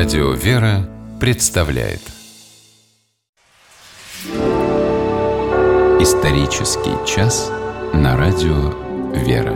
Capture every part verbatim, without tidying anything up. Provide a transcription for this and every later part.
Радио «Вера» представляет Исторический час на Радио «Вера».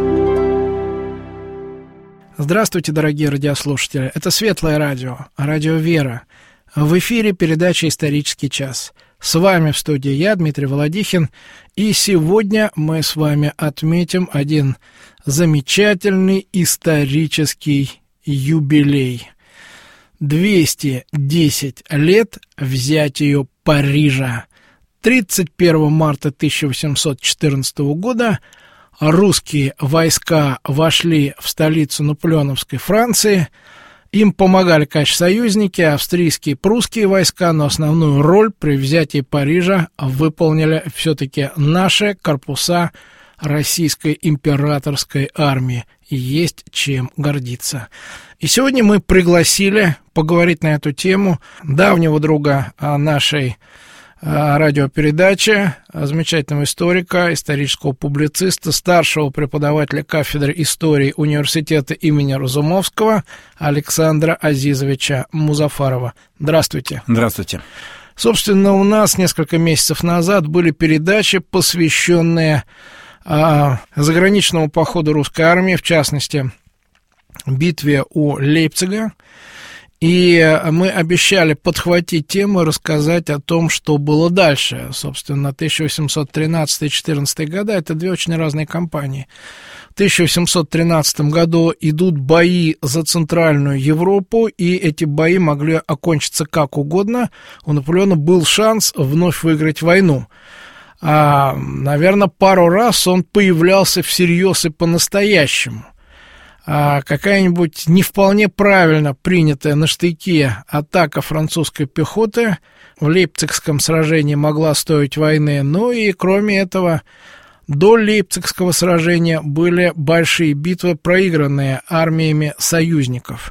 Здравствуйте, дорогие радиослушатели. Это Светлое радио, Радио «Вера». В эфире передача «Исторический час». С вами в студии я, Дмитрий Володихин. И сегодня мы с вами отметим один замечательный исторический юбилей. двести десять лет взятию Парижа. тридцать первого марта тысяча восемьсот четырнадцатого года русские войска вошли в столицу наполеоновской Франции. Им помогали, конечно, союзники, австрийские и прусские войска, но основную роль при взятии Парижа выполнили все-таки наши корпуса Российской императорской армии. И есть чем гордиться. И сегодня мы пригласили поговорить на эту тему давнего друга нашей радиопередачи, замечательного историка, исторического публициста, старшего преподавателя кафедры истории университета имени Разумовского Александра Азизовича Музафарова. Здравствуйте. Здравствуйте. Собственно, у нас несколько месяцев назад были передачи, посвященные а, заграничному походу русской армии, в частности, битве у Лейпцига. И мы обещали подхватить тему и рассказать о том, что было дальше. Собственно, тысяча восемьсот тринадцатый — четырнадцатый года – это две очень разные кампании. В тысяча восемьсот тринадцатом году идут бои за Центральную Европу, и эти бои могли окончиться как угодно. У Наполеона был шанс вновь выиграть войну. А, наверное, пару раз он появлялся всерьез и по-настоящему. А какая-нибудь не вполне правильно принятая на штыке атака французской пехоты в Лейпцигском сражении могла стоить войны. Ну и кроме этого, до Лейпцигского сражения были большие битвы, проигранные армиями союзников.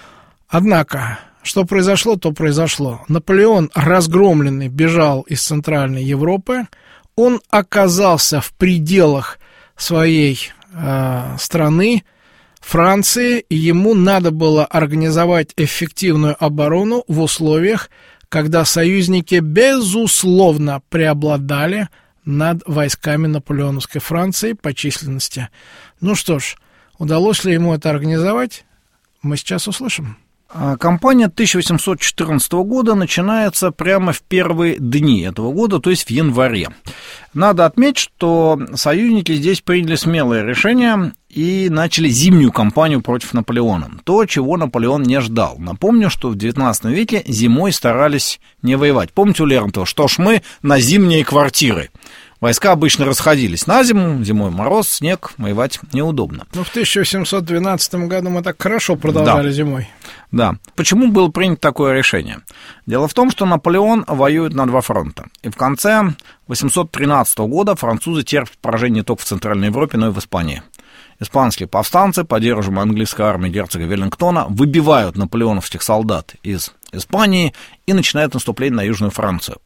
Однако, что произошло, то произошло. Наполеон, разгромленный, бежал из Центральной Европы. Он оказался в пределах своей э, страны, Франции, и ему надо было организовать эффективную оборону в условиях, когда союзники, безусловно, преобладали над войсками наполеоновской Франции по численности. Ну что ж, удалось ли ему это организовать, мы сейчас услышим. Кампания тысяча восемьсот четырнадцатого года начинается прямо в первые дни этого года, то есть в январе. Надо отметить, что союзники здесь приняли смелое решение и начали зимнюю кампанию против Наполеона. То, чего Наполеон не ждал. Напомню, что в девятнадцатом веке зимой старались не воевать. Помните у Лермонтова, что ж мы на зимние квартиры? Войска обычно расходились на зиму, зимой мороз, снег, воевать неудобно. Ну, в тысяча восемьсот двенадцатом году мы так хорошо продолжали да. зимой. Да. Почему было принято такое решение? Дело в том, что Наполеон воюет на два фронта. И в конце восемьсот тринадцатого года французы терпят поражение не только в Центральной Европе, но и в Испании. Испанские повстанцы, поддерживаемые английской армией герцога Веллингтона, выбивают наполеоновских солдат из Испании и начинают наступление на Южную Францию.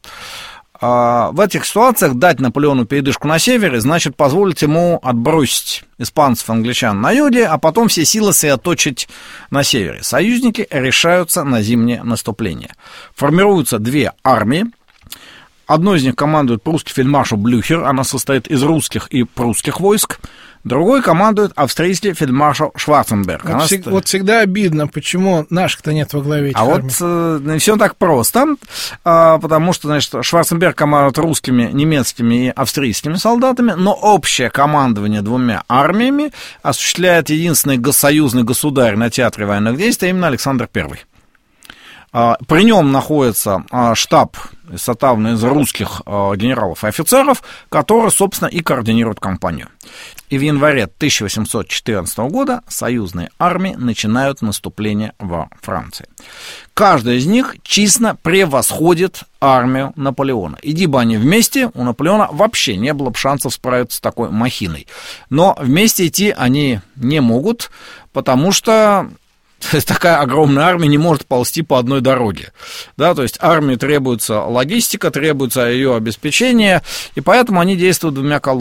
В этих ситуациях дать Наполеону передышку на севере значит позволить ему отбросить испанцев и англичан на юге, а потом все силы сосредоточить на севере. Союзники решаются на зимнее наступление. Формируются две армии. Одной из них командует прусский фельдмаршал Блюхер, она состоит из русских и прусских войск. Другой командует австрийский фельдмаршал Шварценберг. Вот, всег, вот всегда обидно, почему наших-то нет во главе этих А армий. вот э, все так просто, э, потому что, значит, Шварценберг командует русскими, немецкими и австрийскими солдатами, но общее командование двумя армиями осуществляет единственный союзный государь на театре военных действий, именно Александр Первый. При нем находится штаб, составленный из русских генералов и офицеров, который, собственно, и координирует кампанию. И в январе тысяча восемьсот четырнадцатого года союзные армии начинают наступление во Франции. Каждая из них численно превосходит армию Наполеона. Иди бы они вместе, у Наполеона вообще не было бы шансов справиться с такой махиной. Но вместе идти они не могут, потому что такая огромная армия не может ползти по одной дороге. Да, то есть армии требуется логистика, требуется ее обеспечение, и поэтому они действуют двумя колоннами.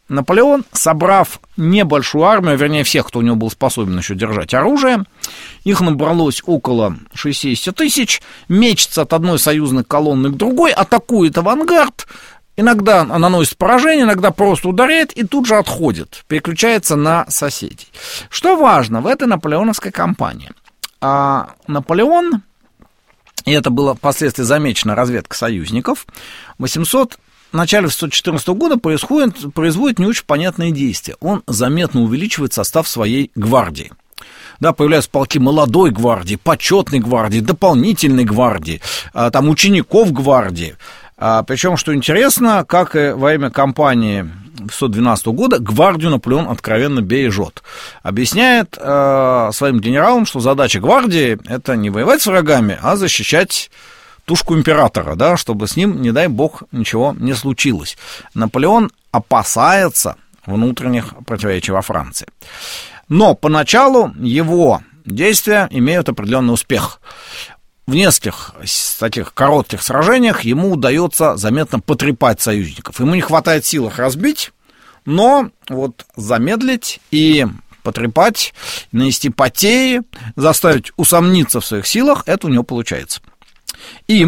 Наполеон, собрав небольшую армию, вернее, всех, кто у него был способен еще держать оружие, их набралось около шестьдесят тысяч, мечется от одной союзной колонны к другой, атакует авангард, иногда наносит поражение, иногда просто ударяет и тут же отходит, переключается на соседей. Что важно в этой наполеоновской кампании? А Наполеон, и это было впоследствии замечено разведкой союзников, в восемьсот В начале восемьсот четырнадцатого года происходит, производит не очень понятные действия. Он заметно увеличивает состав своей гвардии. Да, появляются полки молодой гвардии, почетной гвардии, дополнительной гвардии, там, учеников гвардии. Причем, что интересно, как и во время кампании восемьсот двенадцатого года, гвардию Наполеон откровенно бережет. Объясняет э, своим генералам, что задача гвардии – это не воевать с врагами, а защищать тушку императора, да, чтобы с ним, не дай бог, ничего не случилось. Наполеон опасается внутренних противоречий во Франции. Но поначалу его действия имеют определенный успех. В нескольких таких коротких сражениях ему удается заметно потрепать союзников. Ему не хватает сил их разбить, но вот замедлить и потрепать, нанести потери, заставить усомниться в своих силах, это у него получается. И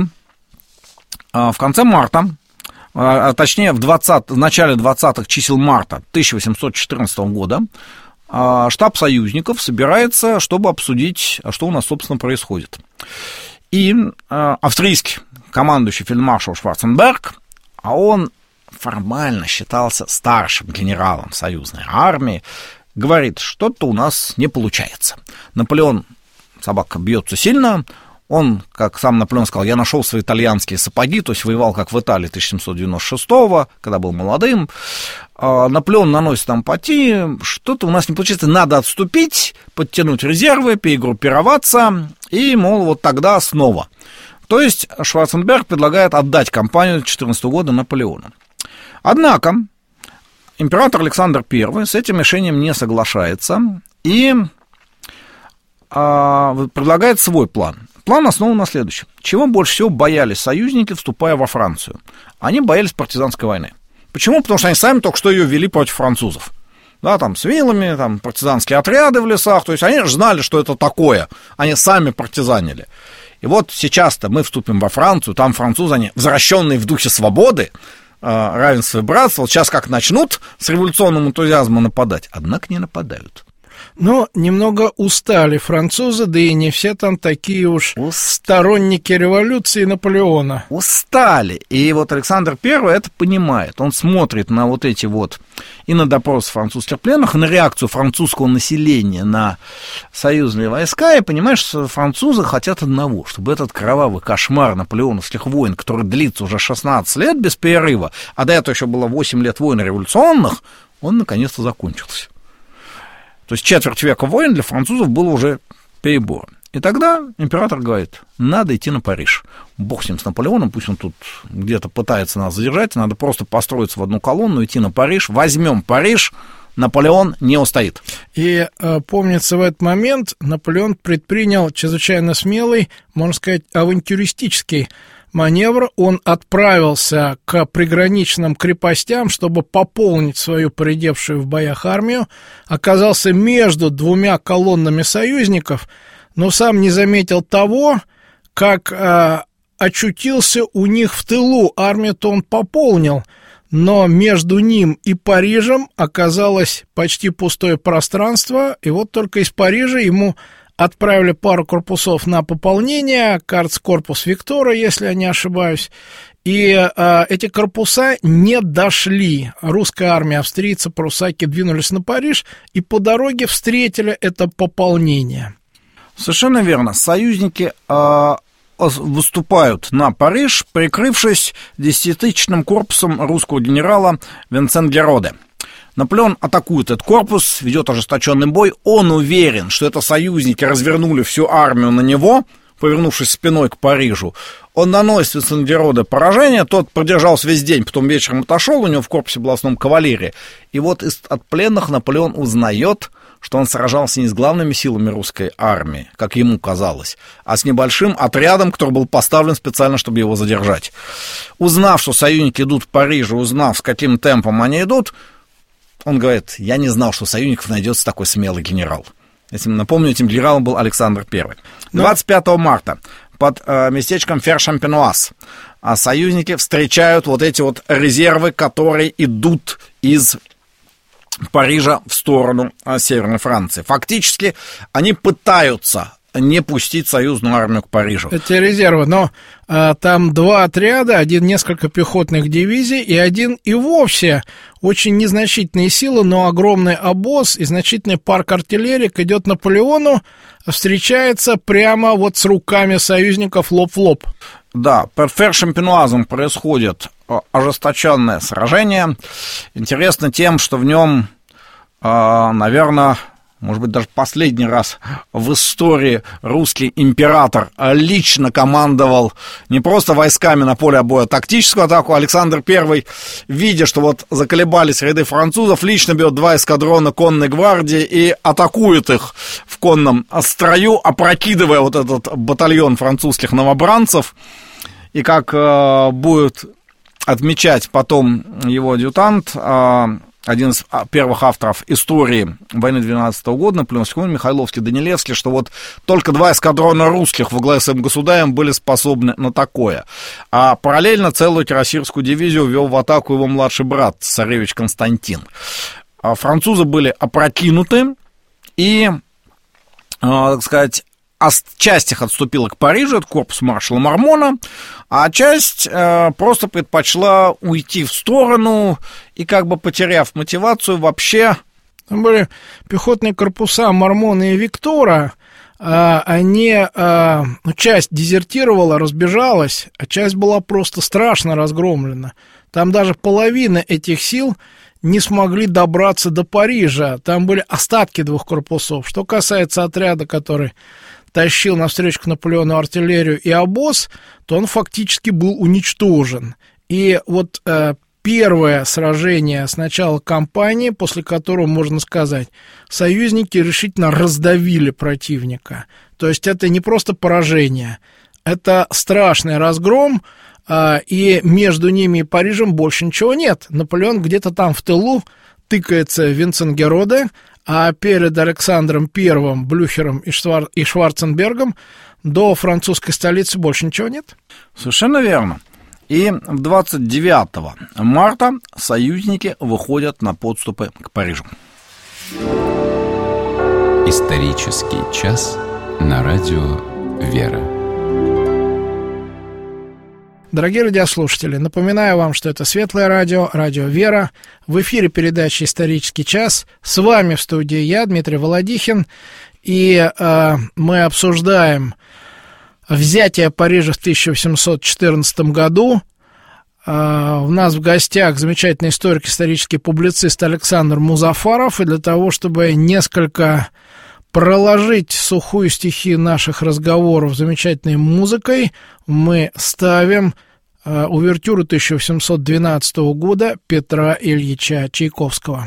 в конце марта, а точнее в, двадцатом, в начале двадцатых чисел марта тысяча восемьсот четырнадцатого года, штаб союзников собирается, чтобы обсудить, что у нас, собственно, происходит. И австрийский командующий фельдмаршал Шварценберг, а он формально считался старшим генералом союзной армии, говорит, что-то у нас не получается. Наполеон, собака, бьется сильно. Он, как сам Наполеон сказал, я нашел свои итальянские сапоги, то есть воевал как в Италии тысяча семьсот девяносто шестого, когда был молодым. Наполеон наносит там потери, что-то у нас не получается, надо отступить, подтянуть резервы, перегруппироваться, и, мол, вот тогда снова. То есть Шварценберг предлагает отдать кампанию две тысячи четырнадцатого года Наполеону. Однако император Александр Первый с этим решением не соглашается и а, предлагает свой план. План основан на следующем. Чего больше всего боялись союзники, вступая во Францию? Они боялись партизанской войны. Почему? Потому что они сами только что ее вели против французов. Да, там с вилами, там партизанские отряды в лесах. То есть они же знали, что это такое. Они сами партизанили. И вот сейчас-то мы вступим во Францию, там французы, они возвращенные в духе свободы, равенства и братства. Вот сейчас как начнут с революционным энтузиазмом нападать, однако не нападают. Но немного устали французы, да и не все там такие уж Уст... сторонники революции Наполеона. Устали. И вот Александр Первый это понимает. Он смотрит на вот эти вот, и на допросы французских пленных, и на реакцию французского населения на союзные войска, и понимаешь, что французы хотят одного, чтобы этот кровавый кошмар наполеоновских войн, который длится уже шестнадцать лет без перерыва, а до этого еще было восемь лет войн революционных, он наконец-то закончился. То есть четверть века войн для французов было уже перебор. И тогда император говорит, надо идти на Париж. Бог с ним, с Наполеоном, пусть он тут где-то пытается нас задержать, надо просто построиться в одну колонну, идти на Париж, возьмем Париж, Наполеон не устоит. И э, помнится, в этот момент Наполеон предпринял чрезвычайно смелый, можно сказать, авантюристический маневр. Он отправился к приграничным крепостям, чтобы пополнить свою поредевшую в боях армию, оказался между двумя колоннами союзников, но сам не заметил того, как э, очутился у них в тылу. Армию-то он пополнил, но между ним и Парижем оказалось почти пустое пространство, и вот только из Парижа ему отправили пару корпусов на пополнение, Карц-корпус Виктора, если я не ошибаюсь, и э, эти корпуса не дошли. Русская армия, австрийцы, прусаки двинулись на Париж, и по дороге встретили это пополнение. Совершенно верно. Союзники э, выступают на Париж, прикрывшись десятитысячным корпусом русского генерала Винсент-Героде. Наполеон атакует этот корпус, ведет ожесточенный бой. Он уверен, что это союзники развернули всю армию на него, повернувшись спиной к Парижу. Он наносит Винсент-Героде поражение, тот продержался весь день, потом вечером отошел, у него в корпусе была в основном кавалерия. И вот из, от пленных Наполеон узнает, что он сражался не с главными силами русской армии, как ему казалось, а с небольшим отрядом, который был поставлен специально, чтобы его задержать. Узнав, что союзники идут в Париж, узнав, с каким темпом они идут, он говорит: я не знал, что у союзников найдется такой смелый генерал. Если напомню, этим генералом был Александр Первый. двадцать пятого марта под э, местечком Фер-Шампенуаз а союзники встречают вот эти вот резервы, которые идут из Парижа в сторону э, Северной Франции. Фактически они пытаются не пустить союзную армию к Парижу. Эти резервы, но а, там два отряда, один несколько пехотных дивизий и один и вовсе очень незначительные силы, но огромный обоз и значительный парк артиллерии идет Наполеону, встречается прямо вот с руками союзников лоб в лоб. Да, под Фер-Шампенуазом происходит ожесточенное сражение. Интересно тем, что в нем, наверное, может быть, даже последний раз в истории русский император лично командовал не просто войсками на поле боя, а тактическую атаку. Александр Первый, видя, что вот заколебались ряды французов, лично берет два эскадрона конной гвардии и атакует их в конном строю, опрокидывая вот этот батальон французских новобранцев. И как э, будет отмечать потом его адъютант, э, один из первых авторов истории войны двенадцатого года, Наполеоновский, Михайловский, Данилевский, что вот только два эскадрона русских во главе с своим государем были способны на такое. А параллельно целую кирасирскую дивизию ввел в атаку его младший брат, царевич Константин. А французы были опрокинуты, и, так сказать, часть их отступила к Парижу, это корпус маршала Мармона, а часть э, просто предпочла уйти в сторону и, как бы потеряв мотивацию, вообще... Там были пехотные корпуса Мармона и Виктора, э, они... Э, ну, часть дезертировала, разбежалась, а часть была просто страшно разгромлена. Там даже половина этих сил не смогли добраться до Парижа. Там были остатки двух корпусов. Что касается отряда, который тащил навстречу к Наполеону артиллерию и обоз, то он фактически был уничтожен. И вот э, первое сражение с начала кампании, после которого, можно сказать, союзники решительно раздавили противника. То есть это не просто поражение, это страшный разгром, э, и между ними и Парижем больше ничего нет. Наполеон где-то там в тылу тыкается в Винценгероде, а перед Александром Первым, Блюхером и, Швар... и Шварценбергом до французской столицы больше ничего нет? Совершенно верно. И двадцать девятого марта союзники выходят на подступы к Парижу. Исторический час на радио «Вера». Дорогие радиослушатели, напоминаю вам, что это Светлое радио, радио «Вера». В эфире передача «Исторический час». С вами в студии я, Дмитрий Володихин. И э, мы обсуждаем взятие Парижа в тысяча восемьсот четырнадцатом году. Э, у нас в гостях замечательный историк, исторический публицист Александр Музафаров. И для того, чтобы несколько проложить сухую стихию наших разговоров замечательной музыкой, мы ставим э, увертюру тысяча восемьсот двенадцатого года Петра Ильича Чайковского.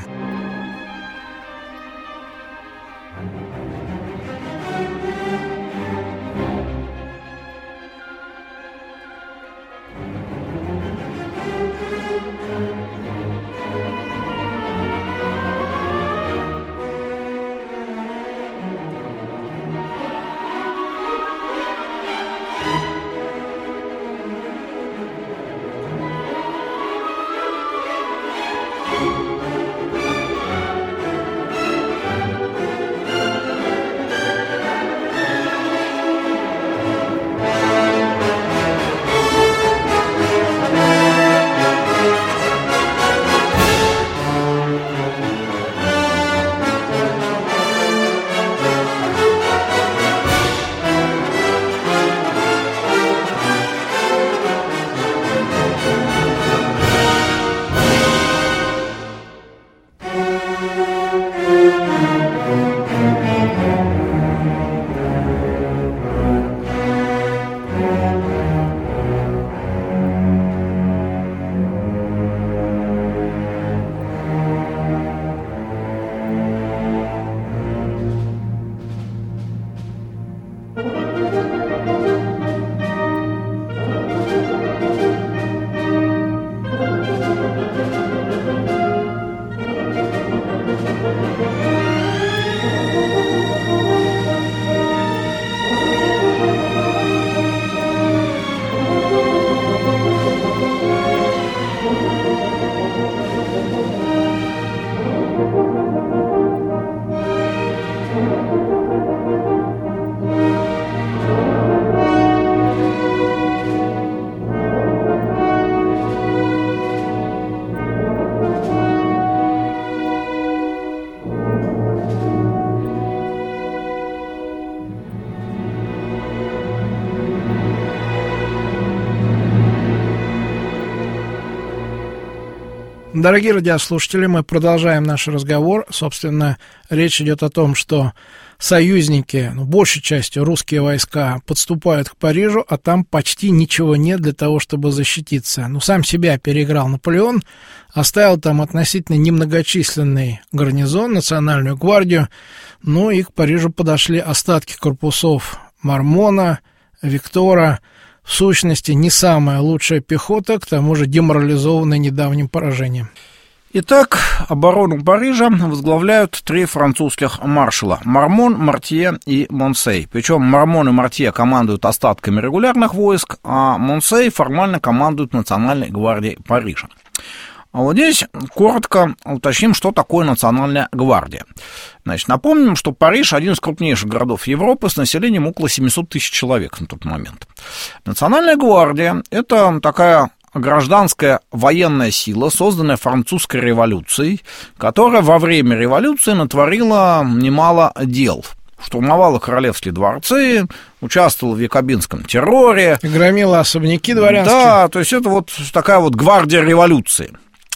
Дорогие радиослушатели, мы продолжаем наш разговор. Собственно, речь идет о том, что союзники, ну, большей частью русские войска, подступают к Парижу, а там почти ничего нет для того, чтобы защититься. Ну, сам себя переиграл Наполеон, оставил там относительно немногочисленный гарнизон, национальную гвардию, ну и к Парижу подошли остатки корпусов Мармона, Виктора. В сущности, не самая лучшая пехота, к тому же деморализованная недавним поражением. Итак, оборону Парижа возглавляют три французских маршала – Мармон, Мортье и Монсей. Причем Мармон и Мортье командуют остатками регулярных войск, а Монсей формально командует Национальной гвардией Парижа. А вот здесь коротко уточним, что такое Национальная гвардия. Значит, напомним, что Париж – один из крупнейших городов Европы с населением около семьсот тысяч человек на тот момент. Национальная гвардия – это такая гражданская военная сила, созданная французской революцией, которая во время революции натворила немало дел. Штурмовала королевские дворцы, участвовала в якобинском терроре. И громила особняки дворянские. Да, то есть это вот такая вот гвардия революции.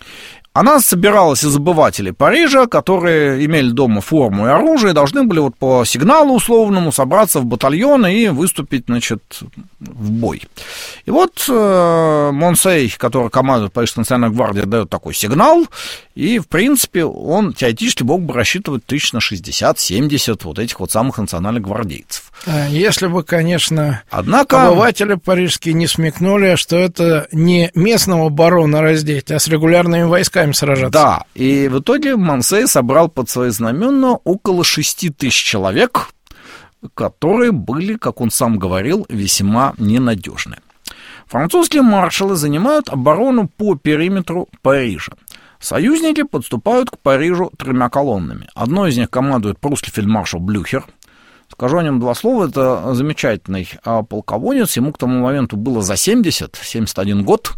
Она собиралась из обывателей Парижа, которые имели дома форму и оружие, и должны были вот по сигналу условному собраться в батальоны и выступить, значит, в бой. И вот э, Монсей, который командует Парижской национальной гвардией, дает такой сигнал, и, в принципе, он теоретически мог бы рассчитывать тысяч на шестьдесят-семьдесят вот этих вот самых национальных гвардейцев. Если бы, конечно, Однако обыватели парижские не смекнули, что это не местного барона раздеть, а с регулярными войсками сражаться. Да, и в итоге Монсей собрал под свои знамена около шести тысяч человек, которые были, как он сам говорил, весьма ненадежны. Французские маршалы занимают оборону по периметру Парижа. Союзники подступают к Парижу тремя колоннами. Одной из них командует прусский фельдмаршал Блюхер. Скажу о нем два слова. Это замечательный полководец. Ему к тому моменту было за семьдесят, семьдесят один год.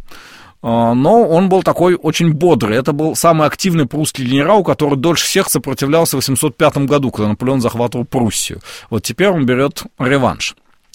Но он был такой очень бодрый. Это был самый активный прусский генерал, который дольше всех сопротивлялся в восемьсот пятом году, когда Наполеон захватывал Пруссию. Вот теперь он берет реванш.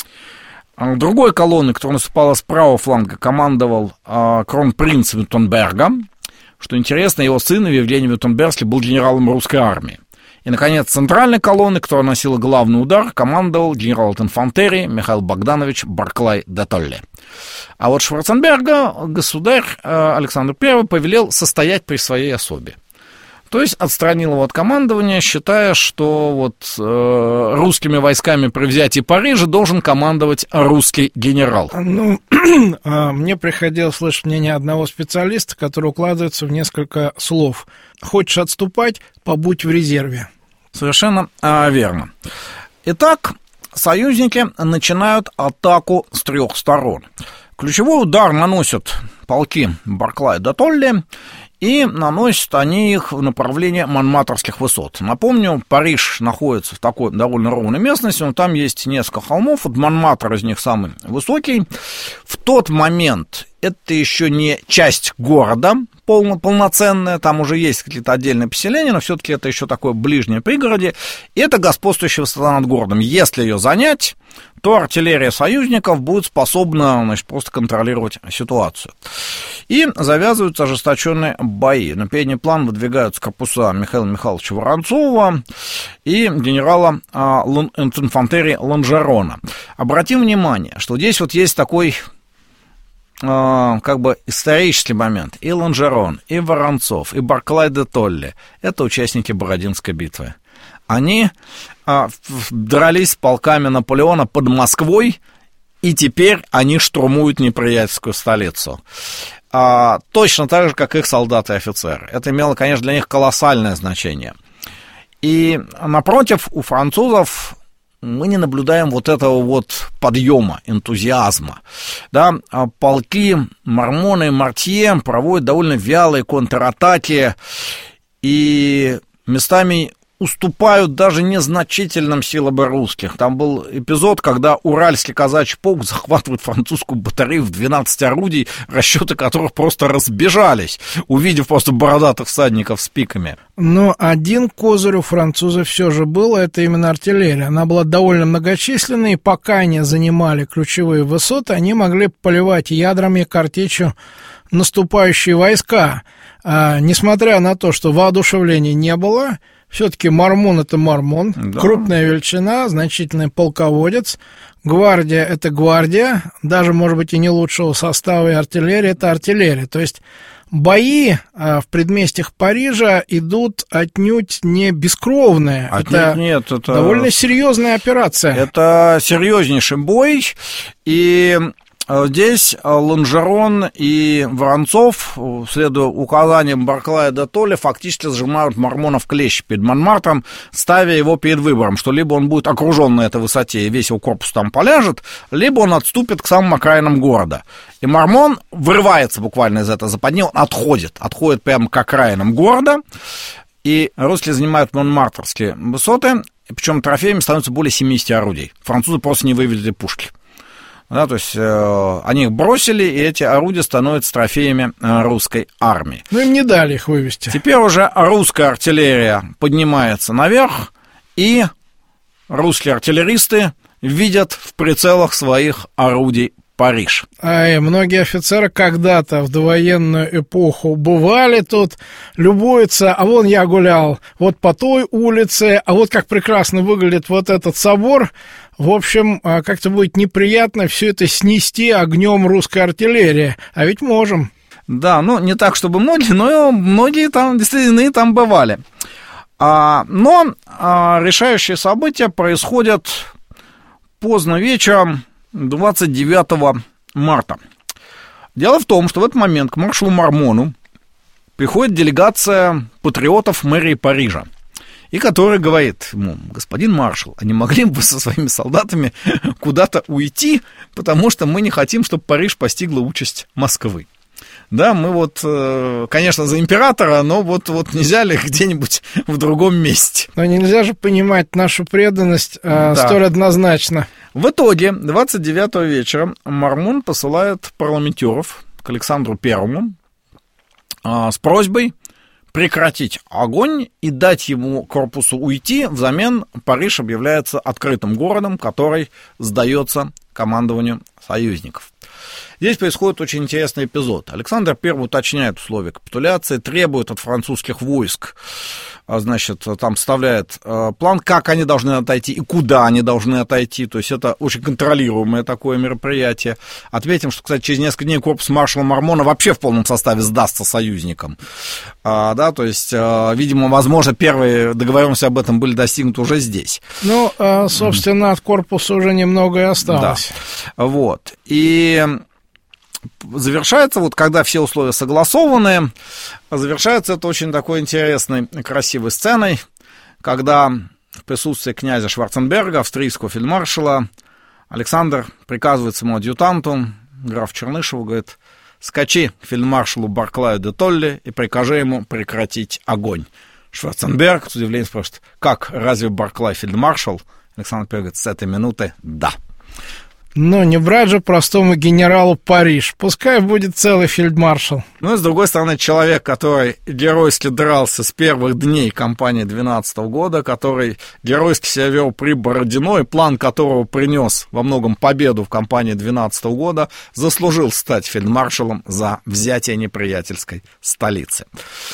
Другой колонной, которая наступала с правого фланга, командовал кронпринц Вюртемберга. Что интересно, его сын Евгений Вюртембергский был генералом русской армии. И, наконец, центральной колонной, которая носила главный удар, командовал генерал от инфантерии Михаил Богданович Барклай де Толле. А вот Шварценберга государь Александр Первый повелел состоять при своей особе. То есть отстранил его от командования, считая, что вот э, русскими войсками при взятии Парижа должен командовать русский генерал. Ну, мне приходилось слышать мнение одного специалиста, который укладывается в несколько слов. Хочешь отступать, побудь в резерве. Совершенно а, верно. Итак, союзники начинают атаку с трех сторон. Ключевой удар наносят полки Барклая де Толле, и наносят они их в направлении Монмартрских высот. Напомню, Париж находится в такой довольно ровной местности, но там есть несколько холмов, вот Монмартр из них самый высокий. В тот момент это еще не часть города полно, полноценная, там уже есть какие-то отдельные поселения, но все-таки это еще такое ближнее пригородье, и это господствующая высота над городом. Если ее занять, то артиллерия союзников будет способна, значит, просто контролировать ситуацию. И завязываются ожесточенные бои. На передний план выдвигаются корпуса Михаила Михайловича Воронцова и генерала а, инфантерии Ланжерона. Обратим внимание, что здесь вот есть такой а, как бы исторический момент. И Ланжерон, и Воронцов, и Барклай де Толле — это участники Бородинской битвы. Они а, дрались с полками Наполеона под Москвой, и теперь они штурмуют неприятельскую столицу. А, точно так же, как их солдаты и офицеры. Это имело, конечно, для них колоссальное значение. И, напротив, у французов мы не наблюдаем вот этого вот подъема, энтузиазма. Да? Полки Мармона и Мортье проводят довольно вялые контратаки, и местами уступают даже незначительным силам русских. Там был эпизод, когда Уральский казачий полк захватывает французскую батарею в двенадцать орудий, расчеты которых просто разбежались, увидев просто бородатых всадников с пиками. Но один козырь у французов все же был, это именно артиллерия. Она была довольно многочисленной, и пока они занимали ключевые высоты, они могли поливать ядрами и картечью наступающие войска. А, несмотря на то, что воодушевления не было, все-таки Мормон — это Мормон, да. Крупная величина, значительный полководец, гвардия — это гвардия, даже, может быть, и не лучшего состава, и артиллерия — это артиллерия. То есть бои а, в предместьях Парижа идут отнюдь не бескровные. Отнюдь это нет, это довольно серьезная операция. Это серьезнейший бой, и здесь Ланжерон и Воронцов, следуя указаниям Барклая де Толли, фактически сжимают Мормона в клещи перед Монмартром, ставя его перед выбором, что либо он будет окружен на этой высоте и весь его корпус там поляжет, либо он отступит к самым окраинам города. И Мормон вырывается буквально из этой западни, он отходит, отходит прямо к окраинам города, и русские занимают монмартрские высоты, причем трофеями становится более семьдесят орудий. Французы просто не вывезли пушки. Да, то есть э, они их бросили, и эти орудия становятся трофеями э, русской армии. Ну, им не дали их вывести. Теперь уже русская артиллерия поднимается наверх, и русские артиллеристы видят в прицелах своих орудий Париж. А многие офицеры когда-то в довоенную эпоху бывали тут, любуются, а вон я гулял вот по той улице, а вот как прекрасно выглядит вот этот собор. В общем, как-то будет неприятно все это снести огнем русской артиллерии, а ведь можем. Да, ну не так, чтобы многие, но многие там действительно там бывали. А, но а, решающие события происходят поздно вечером двадцать девятого марта. Дело в том, что в этот момент к маршалу Мормону приходит делегация патриотов мэрии Парижа, и который говорит ему: господин маршал, а не могли бы вы со своими солдатами куда-то уйти, потому что мы не хотим, чтобы Париж постигла участь Москвы. Да, мы вот, конечно, за императора, но вот, вот нельзя ли где-нибудь в другом месте? Но нельзя же понимать нашу преданность а, да. столь однозначно. В итоге двадцать девятого вечера Мормон посылает парламентеров к Александру Первому а, с просьбой прекратить огонь и дать ему корпусу уйти. Взамен Париж объявляется открытым городом, который сдается командованию союзников. Здесь происходит очень интересный эпизод. Александр Первый уточняет условия капитуляции, требует от французских войск, значит, там составляет план, как они должны отойти и куда они должны отойти. То есть это очень контролируемое такое мероприятие. Отметим, что, кстати, через несколько дней корпус маршала Мормона вообще в полном составе сдастся союзникам. А, да, то есть, видимо, возможно, первые договоренности об этом были достигнуты уже здесь. Ну, собственно, от корпуса уже немного и осталось. Да. Вот. И завершается, вот когда все условия согласованы, завершается это очень такой интересной, красивой сценой, когда в присутствии князя Шварценберга, австрийского фельдмаршала, Александр приказывает своему адъютанту, графу Чернышеву, говорит: скачи к фельдмаршалу Барклаю де Толли и прикажи ему прекратить огонь. Шварценберг с удивлением спрашивает: как, разве Барклай фельдмаршал? Александр Первый говорит: с этой минуты да. Но не брать же простому генералу Париж. Пускай будет целый фельдмаршал. Ну и с другой стороны, человек, который геройски дрался с первых дней кампании двенадцатого года, который геройски себя вел при Бородино, и план которого принес во многом победу в кампании двенадцатого года, заслужил стать фельдмаршалом за взятие неприятельской столицы.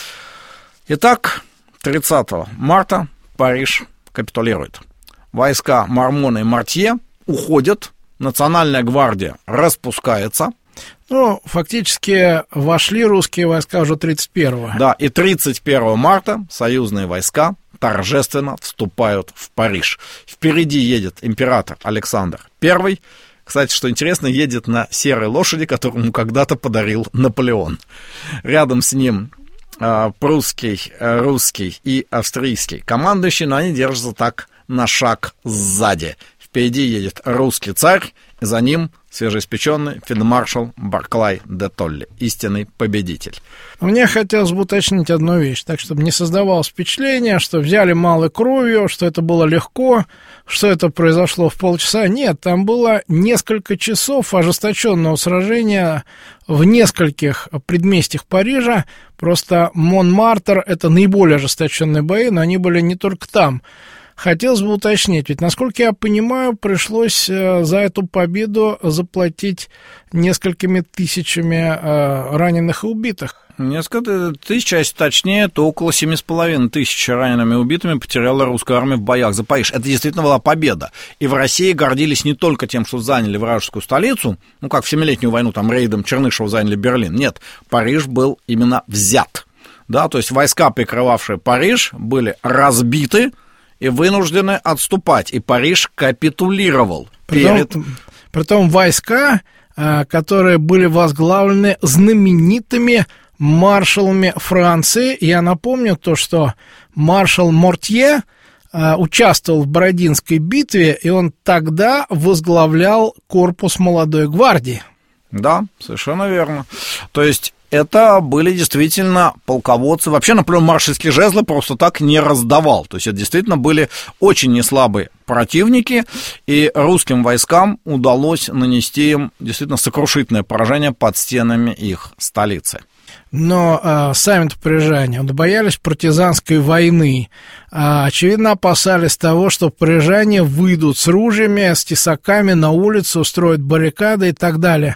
Итак, тридцатого марта Париж капитулирует. Войска Мормона и Мортье уходят. Национальная гвардия распускается. Ну, фактически вошли русские войска уже тридцать первого. Да, и тридцать первого марта союзные войска торжественно вступают в Париж. Впереди едет император Александр Первый. Кстати, что интересно, едет на серой лошади, которую ему когда-то подарил Наполеон. Рядом с ним э, прусский, э, русский и австрийский командующий, но они держатся так на шаг сзади. Впереди едет русский царь, и за ним свежеиспеченный фельдмаршал Барклай де Толли, истинный победитель. Мне хотелось бы уточнить одну вещь, так чтобы не создавалось впечатление, что взяли малой кровью, что это было легко, что это произошло в полчаса. Нет, там было несколько часов ожесточенного сражения в нескольких предместьях Парижа. Просто Монмартр — это наиболее ожесточенные бои, но они были не только там. Хотелось бы уточнить, ведь, насколько я понимаю, пришлось за эту победу заплатить несколькими тысячами э, раненых и убитых. Несколько тысяч, а если точнее, то около семи с половиной тысяч ранеными и убитыми потеряла русская армия в боях за Париж. Это действительно была победа. И в России гордились не только тем, что заняли вражескую столицу, ну, как в Семилетнюю войну, там, рейдом Чернышева заняли Берлин. Нет, Париж был именно взят. Да, то есть войска, прикрывавшие Париж, были разбиты и вынуждены отступать, и Париж капитулировал. Притом, перед... притом войска, которые были возглавлены знаменитыми маршалами Франции. Я напомню то, что маршал Мортье участвовал в Бородинской битве, и он тогда возглавлял корпус молодой гвардии. Да, совершенно верно. То есть это были действительно полководцы. Вообще Наполеон маршальские жезлы просто так не раздавал. То есть это действительно были очень неслабые противники, и русским войскам удалось нанести им действительно сокрушительное поражение под стенами их столицы. Но э, сами-то парижане боялись партизанской войны. Э, очевидно, опасались того, что парижане выйдут с ружьями, с тесаками на улицу, устроят баррикады и так далее.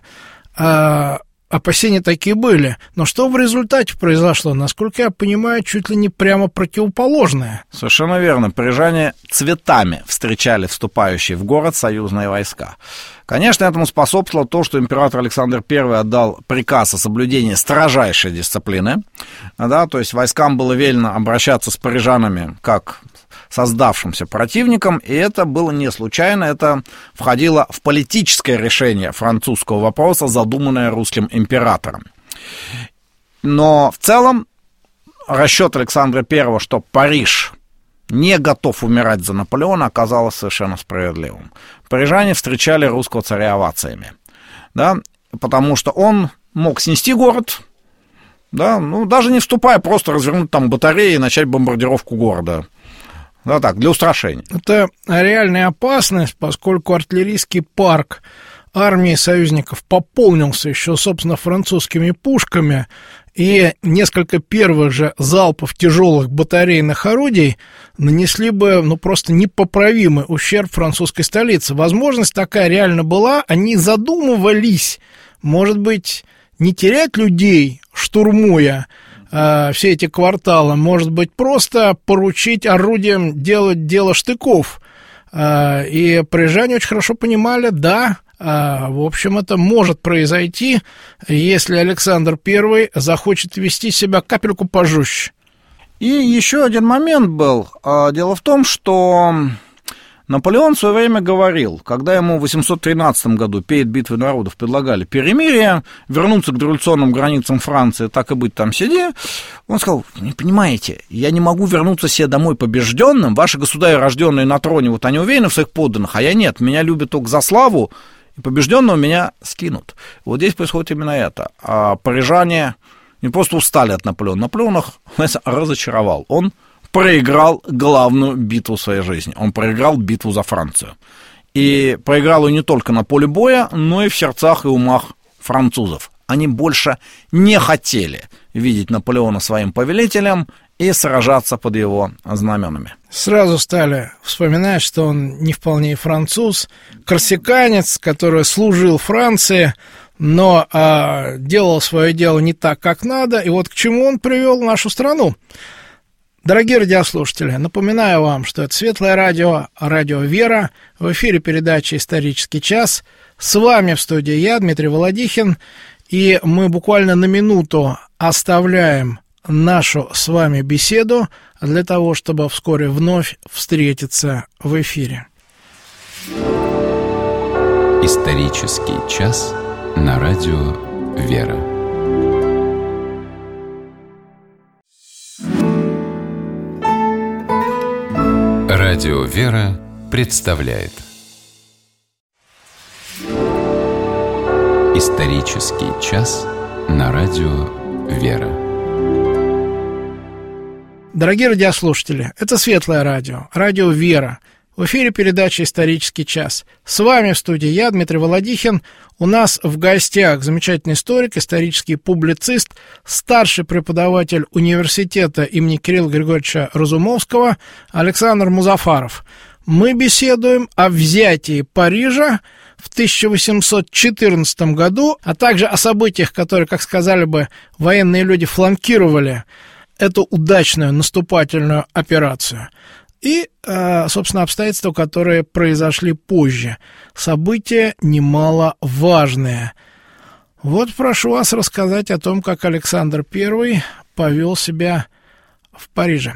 Э, опасения такие были. Но что в результате произошло? Насколько я понимаю, чуть ли не прямо противоположное. Совершенно верно. Парижане цветами встречали вступающие в город союзные войска. Конечно, этому способствовало то, что император Александр Первый отдал приказ о соблюдении строжайшей дисциплины. Да, то есть войскам было велено обращаться с парижанами как создавшимся противником, и это было не случайно, это входило в политическое решение французского вопроса, задуманное русским императором. Но в целом расчет Александра Первого, что Париж не готов умирать за Наполеона, оказалось совершенно справедливым. Парижане встречали русского царя овациями, да, потому что он мог снести город, да, ну, даже не вступая, просто развернуть там батареи и начать бомбардировку города. Да, так, для устрашения. Это реальная опасность, поскольку артиллерийский парк армии союзников пополнился еще, собственно, французскими пушками, и несколько первых же залпов тяжелых батарейных орудий нанесли бы, ну, просто непоправимый ущерб французской столице. Возможность такая реально была, они задумывались, может быть, не терять людей, штурмуя э, все эти кварталы, может быть, просто поручить орудиям делать дело штыков. Э, и парижане очень хорошо понимали, да, в общем, это может произойти, если Александр Первый захочет вести себя капельку пожестче. И еще один момент был. Дело в том, что Наполеон в свое время говорил, когда ему в восемьсот тринадцатом году перед битвой народов предлагали перемирие, вернуться к дореволюционным границам Франции, так и быть там сиди, он сказал: не понимаете, я не могу вернуться себе домой побежденным, ваши государи, рожденные на троне, вот они уверены в своих подданных, а я нет, меня любят только за славу, и побежденного меня скинут. Вот здесь происходит именно это. А парижане не просто устали от Наполеона, Наполеон их разочаровал. Он проиграл главную битву в своей жизни. Он проиграл битву за Францию. И проиграл ее не только на поле боя, но и в сердцах и умах французов. Они больше не хотели видеть Наполеона своим повелителем и сражаться под его знаменами. Сразу стали вспоминать, что он не вполне француз, корсиканец, который служил Франции, но а, делал свое дело не так, как надо, и вот к чему он привел нашу страну. Дорогие радиослушатели, напоминаю вам, что это Светлое радио, радио «Вера», в эфире передача «Исторический час». С вами в студии я, Дмитрий Володихин, и мы буквально на минуту оставляем нашу с вами беседу для того, чтобы вскоре вновь встретиться в эфире. Исторический час на радио «Вера». Радио «Вера» представляет Исторический час на радио «Вера». Дорогие радиослушатели, это Светлое радио, радио «Вера». В эфире передача «Исторический час». С вами в студии я, Дмитрий Володихин. У нас в гостях замечательный историк, исторический публицист, старший преподаватель университета имени Кирилла Григорьевича Разумовского Александр Музафаров. Мы беседуем о взятии Парижа в тысяча восемьсот четырнадцатом году, а также о событиях, которые, как сказали бы военные люди, фланкировали эту удачную наступательную операцию. И, собственно, обстоятельства, которые произошли позже. События немаловажные. Вот прошу вас рассказать о том, как Александр Первый повел себя в Париже.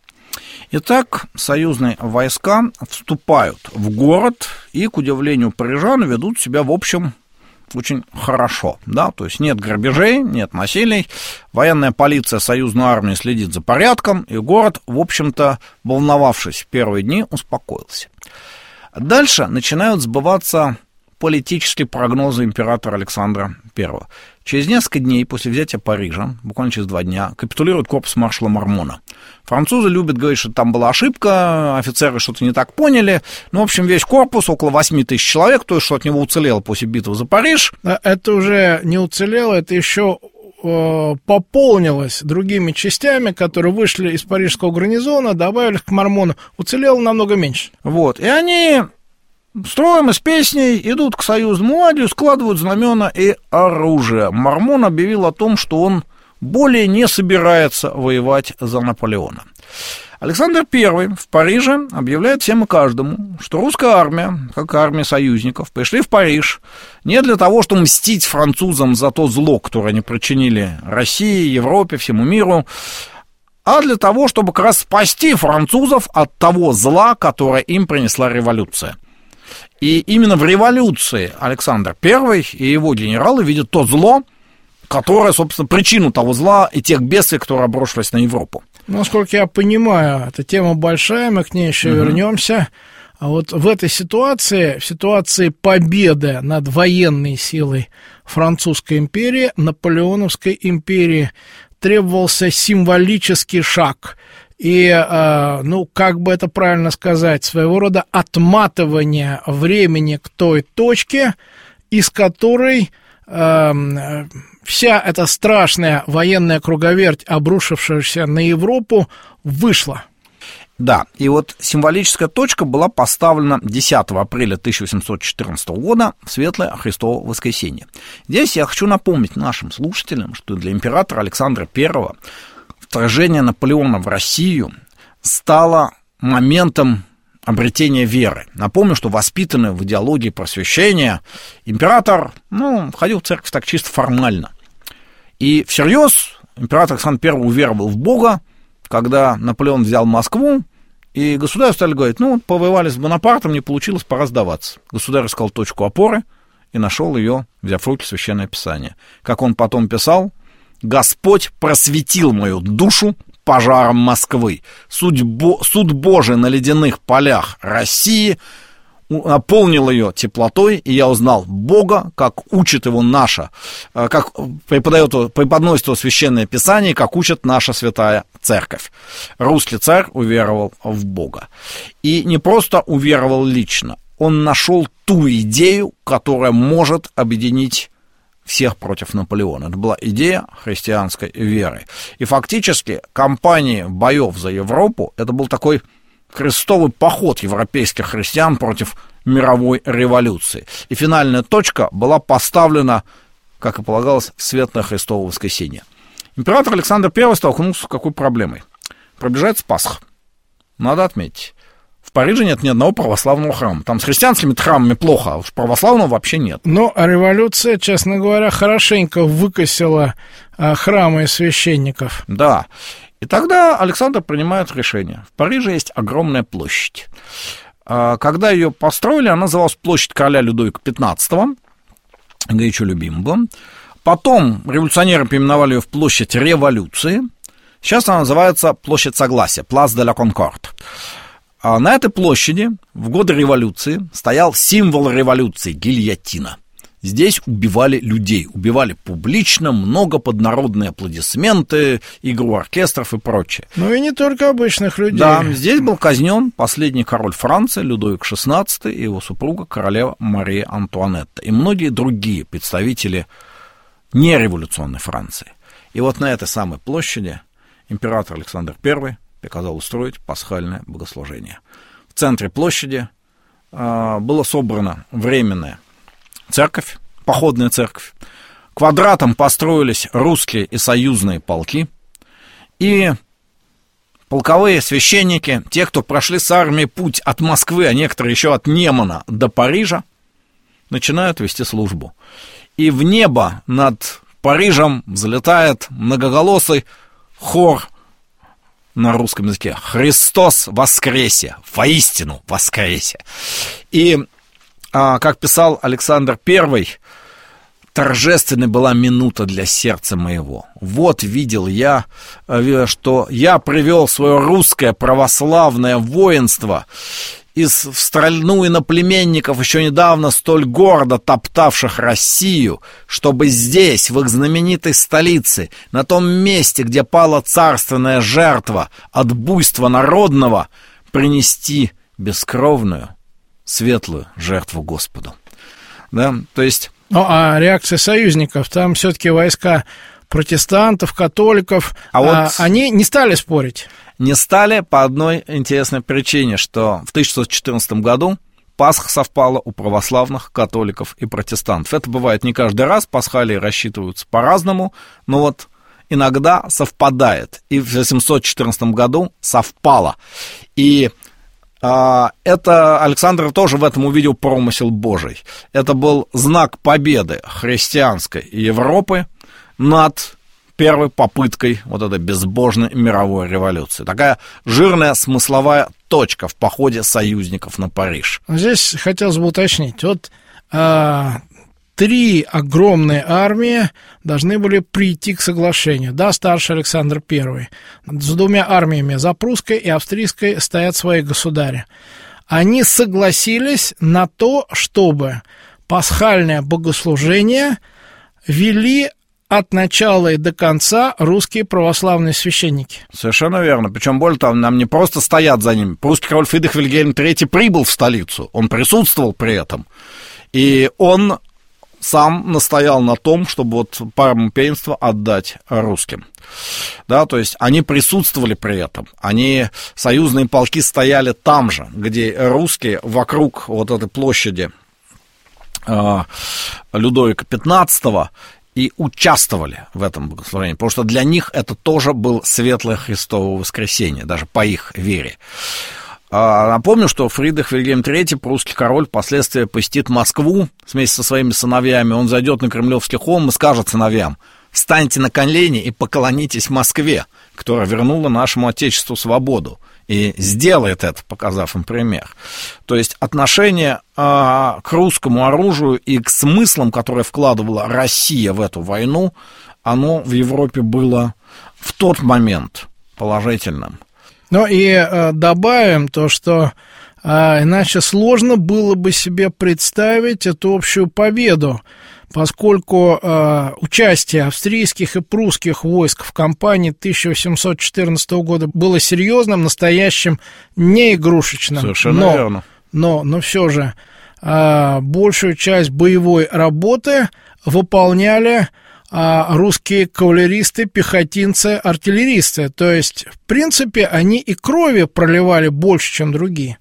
Итак, союзные войска вступают в город и, к удивлению парижан, ведут себя, в общем, очень хорошо, да, то есть нет грабежей, нет насилий, военная полиция союзной армии следит за порядком, и город, в общем-то, волновавшись в первые дни, успокоился. Дальше начинают сбываться политические прогнозы императора Александра Первого. Через несколько дней после взятия Парижа, буквально через два дня, капитулирует корпус маршала Мармона. Французы любят говорить, что там была ошибка, офицеры что-то не так поняли. Ну, в общем, весь корпус, около восемь тысяч человек, то есть, что от него уцелело после битвы за Париж. Это уже не уцелело, это еще э, пополнилось другими частями, которые вышли из парижского гарнизона, добавились к Мармону. Уцелело намного меньше. Вот, и они... строем и с песней идут к союзному ладью, складывают знамена и оружие. Мармон объявил о том, что он более не собирается воевать за Наполеона. Александр Первый в Париже объявляет всем и каждому, что русская армия, как армия союзников, пришли в Париж не для того, чтобы мстить французам за то зло, которое они причинили России, Европе, всему миру, а для того, чтобы как раз спасти французов от того зла, которое им принесла революция. И именно в революции Александр Первый и его генералы видят то зло, которое, собственно, причину того зла и тех бедствий, которые обрушились на Европу. Насколько я понимаю, эта тема большая, мы к ней еще угу. вернемся. А вот в этой ситуации, в ситуации победы над военной силой Французской империи, Наполеоновской империи, требовался символический шаг. И, ну, как бы это правильно сказать, своего рода отматывание времени к той точке, из которой э, вся эта страшная военная круговерть, обрушившаяся на Европу, вышла. Да, и вот символическая точка была поставлена десятого апреля тысяча восемьсот четырнадцатого года в Светлое Христово воскресенье. Здесь я хочу напомнить нашим слушателям, что для императора Александра Первого вторжение Наполеона в Россию стало моментом обретения веры. Напомню, что воспитанный в идеологии просвещения император, ну, ходил в церковь так чисто формально. И всерьез император Александр Первый уверовал в Бога, когда Наполеон взял Москву, и государь стали говорить, ну, повоевали с Бонапартом, не получилось, пора сдаваться. Государь искал точку опоры и нашел ее, взяв в руки Священное Писание. Как он потом писал: «Господь просветил мою душу пожаром Москвы. Суд, Бо... Суд Божий на ледяных полях России наполнил ее теплотой, и я узнал Бога, как учит его наша, как преподает, преподносит его Священное Писание, как учит наша Святая Церковь». Русский царь уверовал в Бога. И не просто уверовал лично, он нашел ту идею, которая может объединить всех против Наполеона. Это была идея христианской веры. И фактически кампания боев за Европу — это был такой крестовый поход европейских христиан против мировой революции. И финальная точка была поставлена, как и полагалось, в Светлое Христово воскресенье. Император Александр Первый столкнулся с какой проблемой? Приближается Пасха. Надо отметить. В Париже нет ни одного православного храма. Там с христианскими храмами плохо, а уж православного вообще нет. Ну, а революция, честно говоря, хорошенько выкосила а, храмы и священников. Да. И тогда Александр принимает решение. В Париже есть огромная площадь. Когда ее построили, она называлась площадь короля Людовика пятнадцатого, горячо любимого. Потом революционеры переименовали ее в площадь революции. Сейчас она называется площадь Согласия, Place de la Concorde. А на этой площади в годы революции стоял символ революции — гильотина. Здесь убивали людей, убивали публично, много поднародные аплодисменты, игру оркестров и прочее. Ну и не только обычных людей. Да, здесь был казнен последний король Франции Людовик шестнадцатый и его супруга королева Мария Антуанетта и многие другие представители нереволюционной Франции. И вот на этой самой площади император Александр Первый приказал устроить пасхальное богослужение. В центре площади э, было собрано временное церковь, походная церковь. Квадратом построились русские и союзные полки. И полковые священники, те, кто прошли с армией путь от Москвы, а некоторые еще от Немана до Парижа, начинают вести службу. И в небо над Парижем взлетает многоголосый хор на русском языке: «Христос воскресе! Воистину воскресе!» И как писал Александр Первый, торжественной была минута для сердца моего. Вот видел я, что я привел свое русское православное воинство из в страну иноплеменников, еще недавно столь гордо топтавших Россию, чтобы здесь, в их знаменитой столице, на том месте, где пала царственная жертва от буйства народного, принести бескровную, светлую жертву Господу. Да, то есть... Ну, а реакция союзников, там все-таки войска протестантов, католиков, а вот а, они не стали спорить. Не стали по одной интересной причине, что в тысяча девятьсот четырнадцатом году Пасха совпала у православных, католиков и протестантов. Это бывает не каждый раз, пасхалии рассчитываются по-разному, но вот иногда совпадает. И в восемьсот четырнадцатом году совпало. И это Александр тоже в этом увидел промысел Божий. Это был знак победы христианской Европы над первой попыткой вот этой безбожной мировой революции. Такая жирная смысловая точка в походе союзников на Париж. Здесь хотелось бы уточнить. Вот а, три огромные армии должны были прийти к соглашению. Да, старший Александр Первый. С двумя армиями, за прусской и австрийской, стоят свои государи. Они согласились на то, чтобы пасхальное богослужение вели от начала и до конца русские православные священники. Совершенно верно. Причем, более того, нам не просто стоят за ними. Прусский король Фридрих Вильгельм Третий прибыл в столицу. Он присутствовал при этом. И он сам настоял на том, чтобы вот параму первенства отдать русским. Да, то есть они присутствовали при этом. Они, союзные полки, стояли там же, где русские вокруг вот этой площади э, Людовика пятнадцатого и участвовали в этом богослужении, потому что для них это тоже было светлое Христово воскресенье, даже по их вере. Напомню, что Фридрих Вильгельм Третий, прусский король, впоследствии посетит Москву вместе со своими сыновьями. Он зайдет на Кремлевский холм и скажет сыновьям: «Встаньте на колени и поклонитесь Москве, которая вернула нашему Отечеству свободу». И сделает это, показав им пример. То есть отношение а, к русскому оружию и к смыслам, которые вкладывала Россия в эту войну, оно в Европе было в тот момент положительным. Ну и э, добавим то, что э, иначе сложно было бы себе представить эту общую победу, поскольку э, участие австрийских и прусских войск в кампании тысяча восемьсот четырнадцатого года было серьезным, настоящим, не игрушечным. Совершенно но, верно. Но, но все же э, большую часть боевой работы выполняли русские кавалеристы, пехотинцы, артиллеристы. То есть, в принципе, они и крови проливали больше, чем другие.